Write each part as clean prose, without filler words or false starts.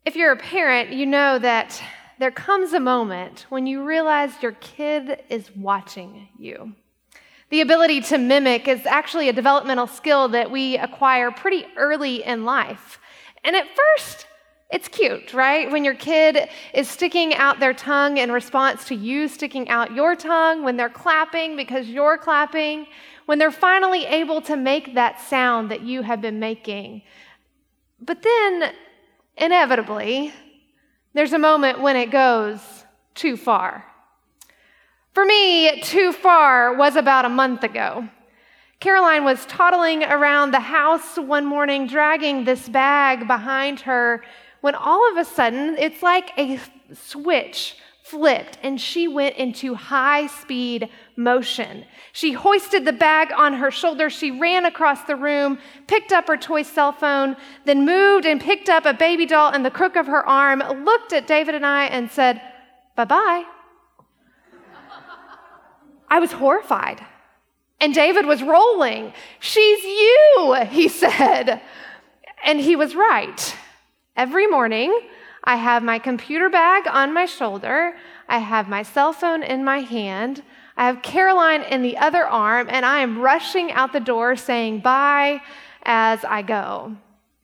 If you're a parent, you know that there comes a moment when you realize your kid is watching you. The ability to mimic is actually a developmental skill that we acquire pretty early in life. And at first, it's cute, right? When your kid is sticking out their tongue in response to you sticking out your tongue, when they're clapping because you're clapping, when they're finally able to make that sound that you have been making. But then, inevitably, there's a moment when it goes too far. For me, too far was about a month ago. Caroline was toddling around the house one morning, dragging this bag behind her, when all of a sudden, it's like a switch flipped and she went into high-speed motion. She hoisted the bag on her shoulder, she ran across the room, picked up her toy cell phone, then moved and picked up a baby doll in the crook of her arm, looked at David and I and said, "Bye-bye." I was horrified. And David was rolling. "She's you," he said. And he was right. Every morning, I have my computer bag on my shoulder, I have my cell phone in my hand, I have Caroline in the other arm, and I am rushing out the door saying bye as I go.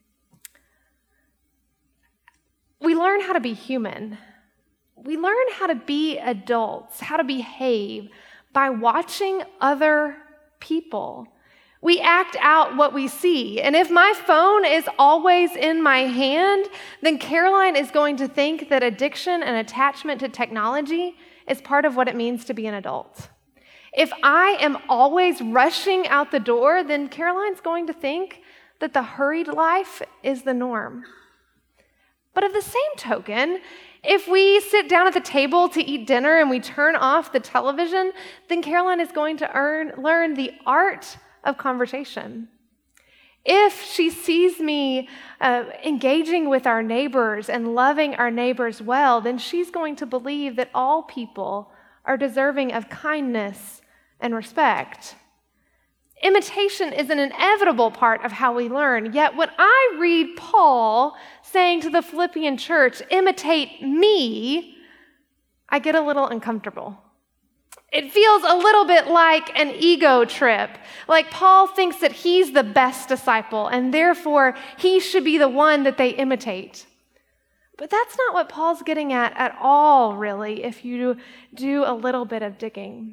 We learn how to be human. We learn how to be adults, how to behave by watching other people. We act out what we see. And if my phone is always in my hand, then Caroline is going to think that addiction and attachment to technology is part of what it means to be an adult. If I am always rushing out the door, then Caroline's going to think that the hurried life is the norm. But of the same token, if we sit down at the table to eat dinner and we turn off the television, then Caroline is going to learn the art of conversation. If she sees me engaging with our neighbors and loving our neighbors well, then she's going to believe that all people are deserving of kindness and respect. Imitation is an inevitable part of how we learn. Yet when I read Paul saying to the Philippian church, "Imitate me," I get a little uncomfortable. It feels a little bit like an ego trip, like Paul thinks that he's the best disciple and therefore he should be the one that they imitate. But that's not what Paul's getting at all, really, if you do a little bit of digging.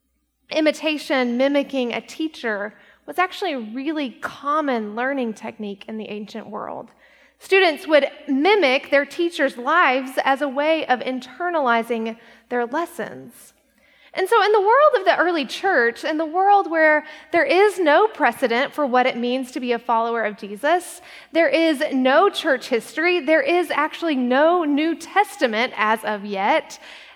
Imitation, mimicking a teacher, was actually a really common learning technique in the ancient world. Students would mimic their teachers' lives as a way of internalizing their lessons. And so in the world of the early church, in the world where there is no precedent for what it means to be a follower of Jesus, there is no church history, there is actually no New Testament as of yet,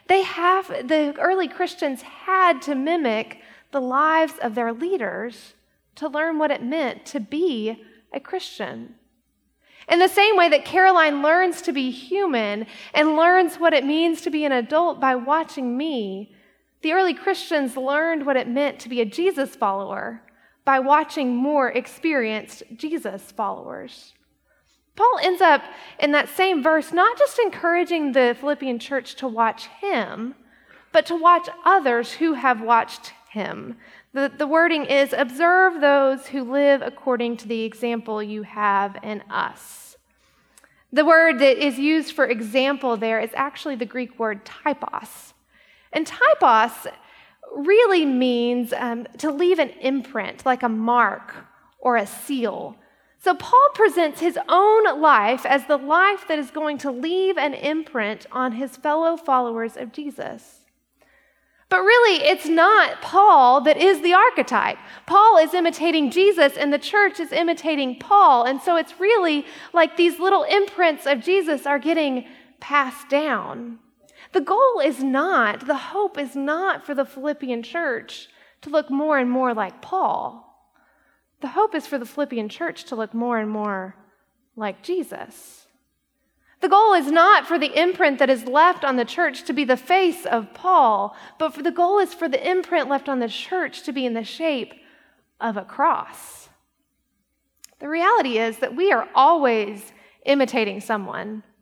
the early Christians had to mimic the lives of their leaders to learn what it meant to be a Christian. In the same way that Caroline learns to be human and learns what it means to be an adult by watching me, the early Christians learned what it meant to be a Jesus follower by watching more experienced Jesus followers. Paul ends up in that same verse not just encouraging the Philippian church to watch him, but to watch others who have watched him. The wording is, "Observe those who live according to the example you have in us." The word that is used for example there is actually the Greek word typos. And typos really means to leave an imprint, like a mark or a seal. So Paul presents his own life as the life that is going to leave an imprint on his fellow followers of Jesus. But really, it's not Paul that is the archetype. Paul is imitating Jesus, and the church is imitating Paul. And so it's really like these little imprints of Jesus are getting passed down. The goal is not, the hope is not for the Philippian church to look more and more like Paul. The hope is for the Philippian church to look more and more like Jesus. The goal is not for the imprint that is left on the church to be the face of Paul, but the goal is for the imprint left on the church to be in the shape of a cross. The reality is that we are always imitating someone.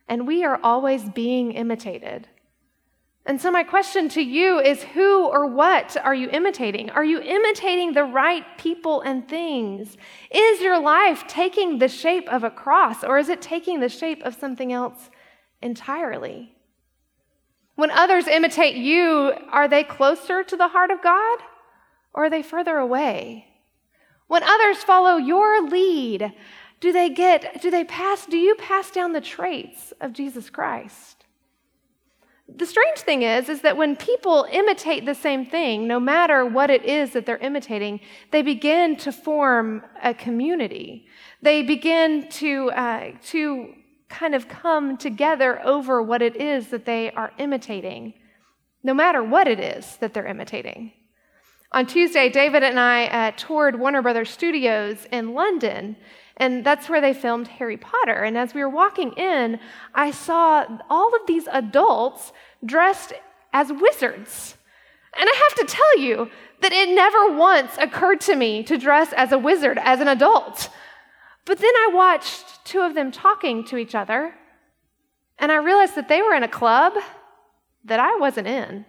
and we are always being imitated. And so my question to you is, who or what are you imitating? Are you imitating the right people and things? Is your life taking the shape of a cross, or is it taking the shape of something else entirely? When others imitate you, are they closer to the heart of God, or are they further away? When others follow your lead, do you pass down the traits of Jesus Christ? The strange thing is that when people imitate the same thing, no matter what it is that they're imitating, they begin to form a community. They begin to kind of come together over what it is that they are imitating, no matter what it is that they're imitating. On Tuesday, David and I toured Warner Brothers Studios in London, and that's where they filmed Harry Potter. And as we were walking in, I saw all of these adults dressed as wizards. And I have to tell you that it never once occurred to me to dress as a wizard as an adult. But then I watched two of them talking to each other, and I realized that they were in a club that I wasn't in.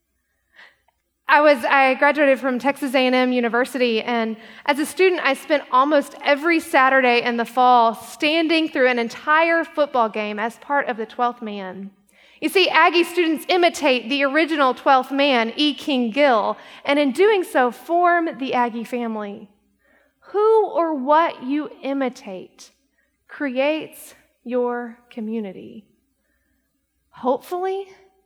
I graduated from Texas A&M University, and as a student, I spent almost every Saturday in the fall standing through an entire football game as part of the 12th man. You see, Aggie students imitate the original 12th man, E. King Gill, and in doing so, form the Aggie family. Who or what you imitate creates your community. Hopefully,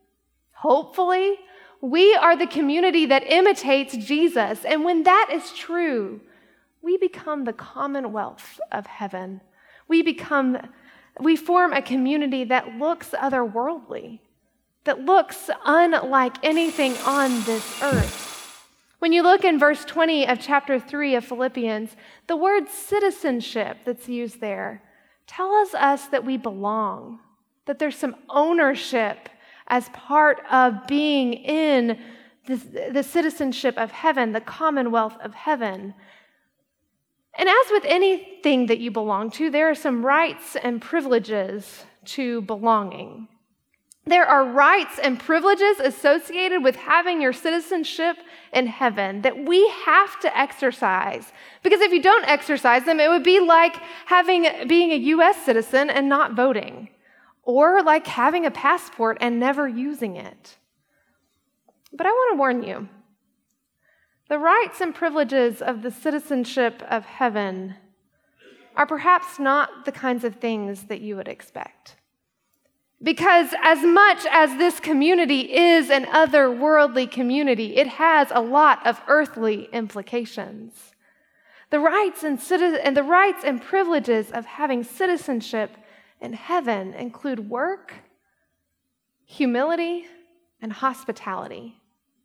we are the community that imitates Jesus. And when that is true, we become the commonwealth of heaven. We form a community that looks otherworldly, that looks unlike anything on this earth. When you look in verse 20 of chapter 3 of Philippians, the word citizenship that's used there tells us that we belong, that there's some ownership as part of being in the citizenship of heaven, the commonwealth of heaven. And as with anything that you belong to, there are some rights and privileges to belonging. There are rights and privileges associated with having your citizenship in heaven that we have to exercise. Because if you don't exercise them, it would be like being a U.S. citizen and not voting, or like having a passport and never using it. But I want to warn you, the rights and privileges of the citizenship of heaven are perhaps not the kinds of things that you would expect. Because as much as this community is an otherworldly community, it has a lot of earthly implications. The rights and privileges of having citizenship in heaven include work, humility, and hospitality.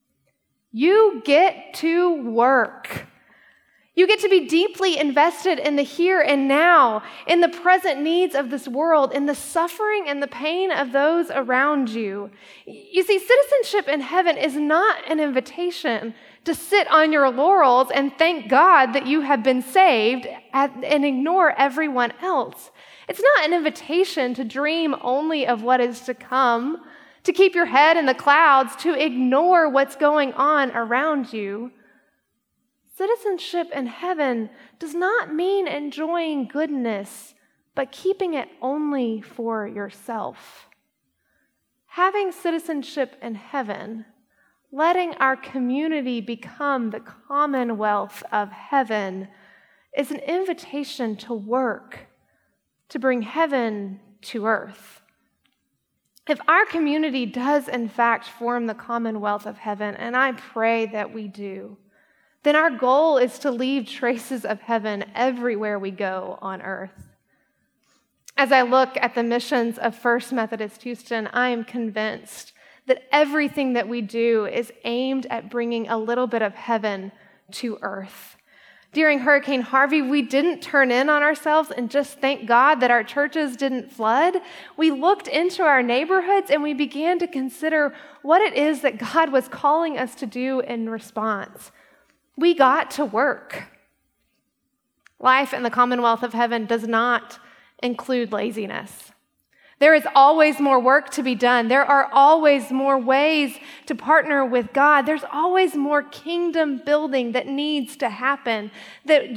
You get to work. You get to be deeply invested in the here and now, in the present needs of this world, in the suffering and the pain of those around you. You see, citizenship in heaven is not an invitation to sit on your laurels and thank God that you have been saved and ignore everyone else. It's not an invitation to dream only of what is to come, to keep your head in the clouds, to ignore what's going on around you. Citizenship in heaven does not mean enjoying goodness, but keeping it only for yourself. Having citizenship in heaven, letting our community become the commonwealth of heaven, is an invitation to work, to bring heaven to earth. If our community does in fact form the commonwealth of heaven, and I pray that we do, then our goal is to leave traces of heaven everywhere we go on earth. As I look at the missions of First Methodist Houston, I am convinced that everything that we do is aimed at bringing a little bit of heaven to earth. During Hurricane Harvey, we didn't turn in on ourselves and just thank God that our churches didn't flood. We looked into our neighborhoods and we began to consider what it is that God was calling us to do in response. We got to work. Life in the commonwealth of heaven does not include laziness. There is always more work to be done. There are always more ways to partner with God. There's always more kingdom building that needs to happen, that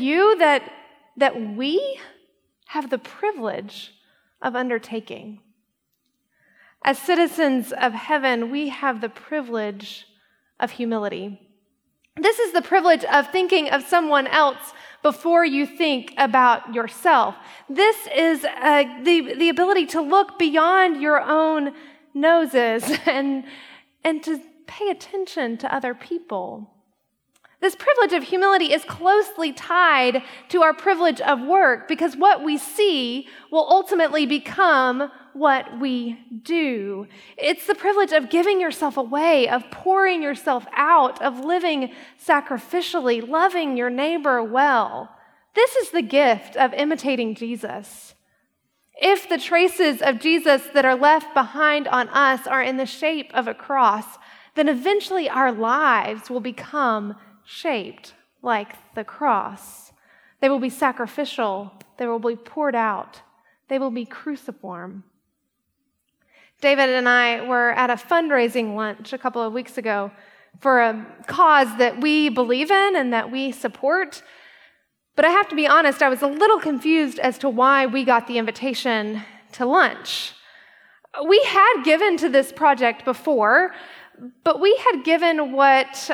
we have the privilege of undertaking. As citizens of heaven, we have the privilege of humility. This is the privilege of thinking of someone else before you think about yourself. This is the ability to look beyond your own noses and to pay attention to other people. This privilege of humility is closely tied to our privilege of work, because what we see will ultimately become what we do. It's the privilege of giving yourself away, of pouring yourself out, of living sacrificially, loving your neighbor well. This is the gift of imitating Jesus. If the traces of Jesus that are left behind on us are in the shape of a cross, then eventually our lives will become shaped like the cross. They will be sacrificial. They will be poured out. They will be cruciform. David and I were at a fundraising lunch a couple of weeks ago for a cause that we believe in and that we support. But I have to be honest, I was a little confused as to why we got the invitation to lunch. We had given to this project before, but we had given what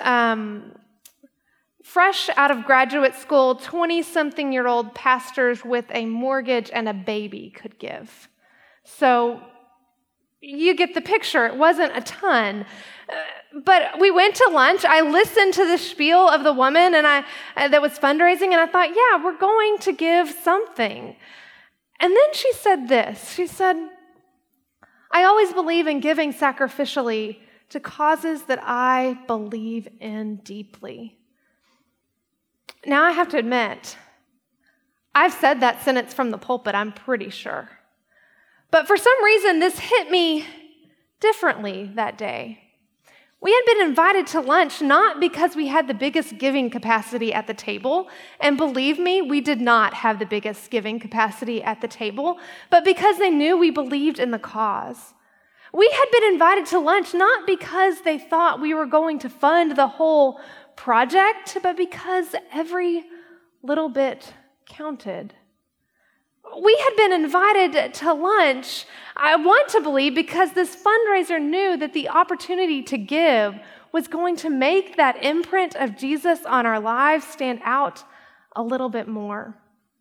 fresh out of graduate school, 20-something-year-old pastors with a mortgage and a baby could give. So you get the picture. It wasn't a ton. But we went to lunch. I listened to the spiel of the woman that was fundraising, and I thought, yeah, we're going to give something. And then she said this. She said, I always believe in giving sacrificially to causes that I believe in deeply. Now, I have to admit, I've said that sentence from the pulpit, I'm pretty sure. But for some reason, this hit me differently that day. We had been invited to lunch not because we had the biggest giving capacity at the table, and believe me, we did not have the biggest giving capacity at the table, but because they knew we believed in the cause. We had been invited to lunch not because they thought we were going to fund the whole project, but because every little bit counted. We had been invited to lunch, I want to believe, because this fundraiser knew that the opportunity to give was going to make that imprint of Jesus on our lives stand out a little bit more.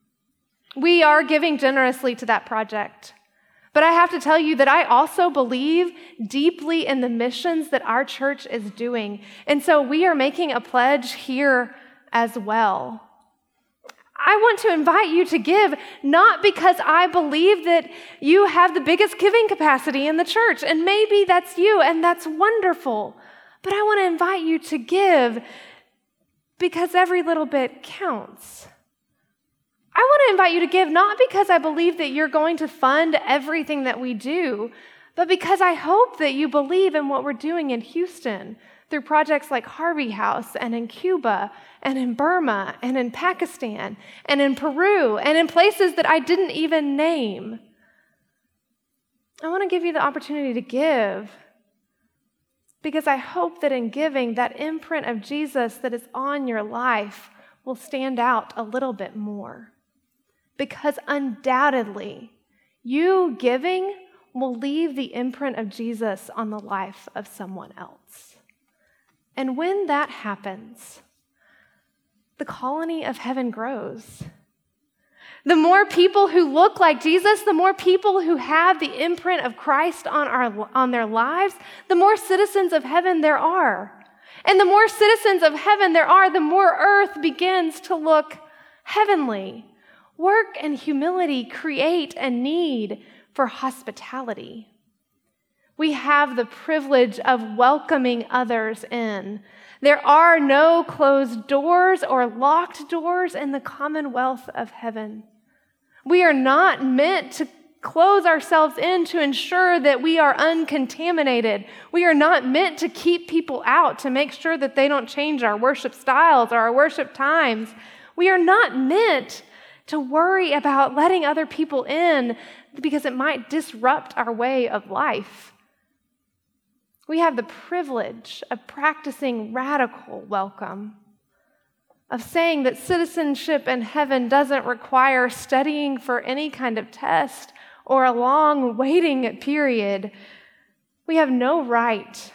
We are giving generously to that project. But I have to tell you that I also believe deeply in the missions that our church is doing. And so we are making a pledge here as well. I want to invite you to give, not because I believe that you have the biggest giving capacity in the church, and maybe that's you, and that's wonderful. But I want to invite you to give because every little bit counts. I want to invite you to give not because I believe that you're going to fund everything that we do, but because I hope that you believe in what we're doing in Houston through projects like Harvey House and in Cuba and in Burma and in Pakistan and in Peru and in places that I didn't even name. I want to give you the opportunity to give because I hope that in giving, that imprint of Jesus that is on your life will stand out a little bit more. Because undoubtedly, you giving will leave the imprint of Jesus on the life of someone else. And when that happens, the colony of heaven grows. The more people who look like Jesus, the more people who have the imprint of Christ on their lives, the more citizens of heaven there are. And the more citizens of heaven there are, the more earth begins to look heavenly. Work and humility create a need for hospitality. We have the privilege of welcoming others in. There are no closed doors or locked doors in the commonwealth of heaven. We are not meant to close ourselves in to ensure that we are uncontaminated. We are not meant to keep people out to make sure that they don't change our worship styles or our worship times. We are not meant to worry about letting other people in because it might disrupt our way of life. We have the privilege of practicing radical welcome, of saying that citizenship in heaven doesn't require studying for any kind of test or a long waiting period. We have no right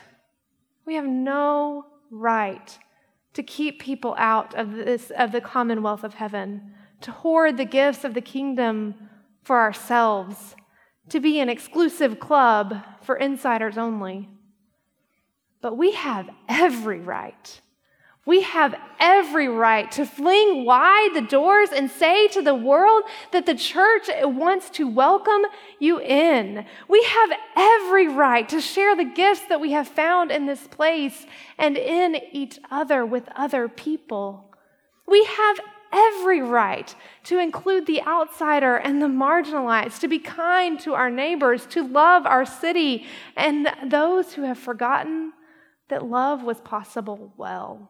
to keep people out of the commonwealth of heaven, to hoard the gifts of the kingdom for ourselves, to be an exclusive club for insiders only. But we have every right. We have every right to fling wide the doors and say to the world that the church wants to welcome you in. We have every right to share the gifts that we have found in this place and in each other with other people. We have every right to include the outsider and the marginalized, to be kind to our neighbors, to love our city, and those who have forgotten that love was possible well.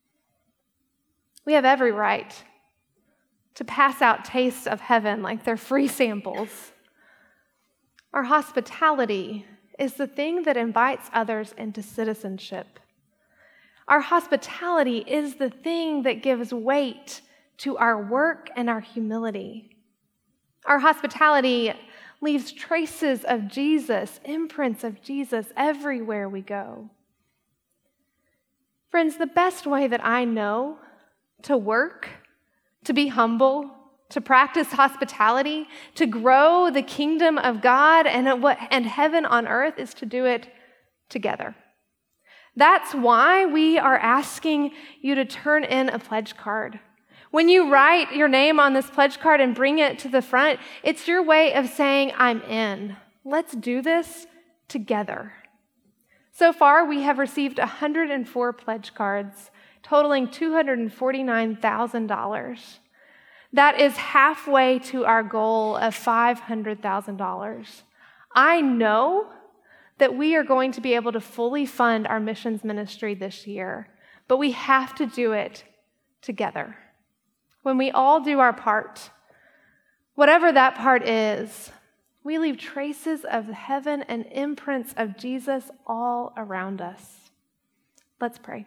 We have every right to pass out tastes of heaven like they're free samples. Our hospitality is the thing that invites others into citizenship. Our hospitality is the thing that gives weight to our work and our humility. Our hospitality leaves traces of Jesus, imprints of Jesus everywhere we go. Friends, the best way that I know to work, to be humble, to practice hospitality, to grow the kingdom of God and heaven on earth is to do it together. That's why we are asking you to turn in a pledge card. When you write your name on this pledge card and bring it to the front, it's your way of saying, I'm in. Let's do this together. So far, we have received 104 pledge cards, totaling $249,000. That is halfway to our goal of $500,000. I know that we are going to be able to fully fund our missions ministry this year, but we have to do it together. When we all do our part, whatever that part is, we leave traces of heaven and imprints of Jesus all around us. Let's pray.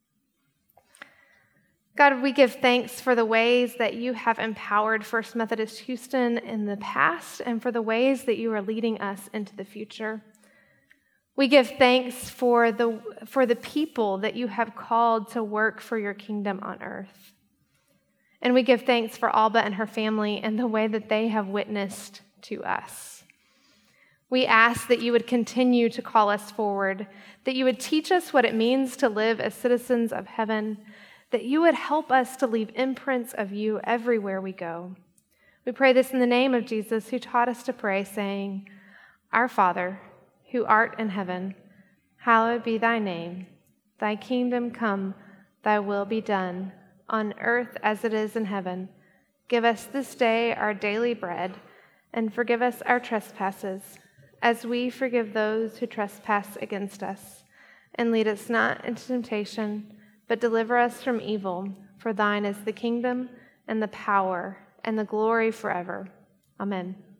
God, we give thanks for the ways that you have empowered First Methodist Houston in the past and for the ways that you are leading us into the future. We give thanks for the people that you have called to work for your kingdom on earth. And we give thanks for Alba and her family and the way that they have witnessed to us. We ask that you would continue to call us forward, that you would teach us what it means to live as citizens of heaven, that you would help us to leave imprints of you everywhere we go. We pray this in the name of Jesus, who taught us to pray, saying, Our Father, who art in heaven, hallowed be thy name. Thy kingdom come, thy will be done, on earth as it is in heaven. Give us this day our daily bread, and forgive us our trespasses, as we forgive those who trespass against us. And lead us not into temptation, but deliver us from evil. For thine is the kingdom, and the power, and the glory forever. Amen.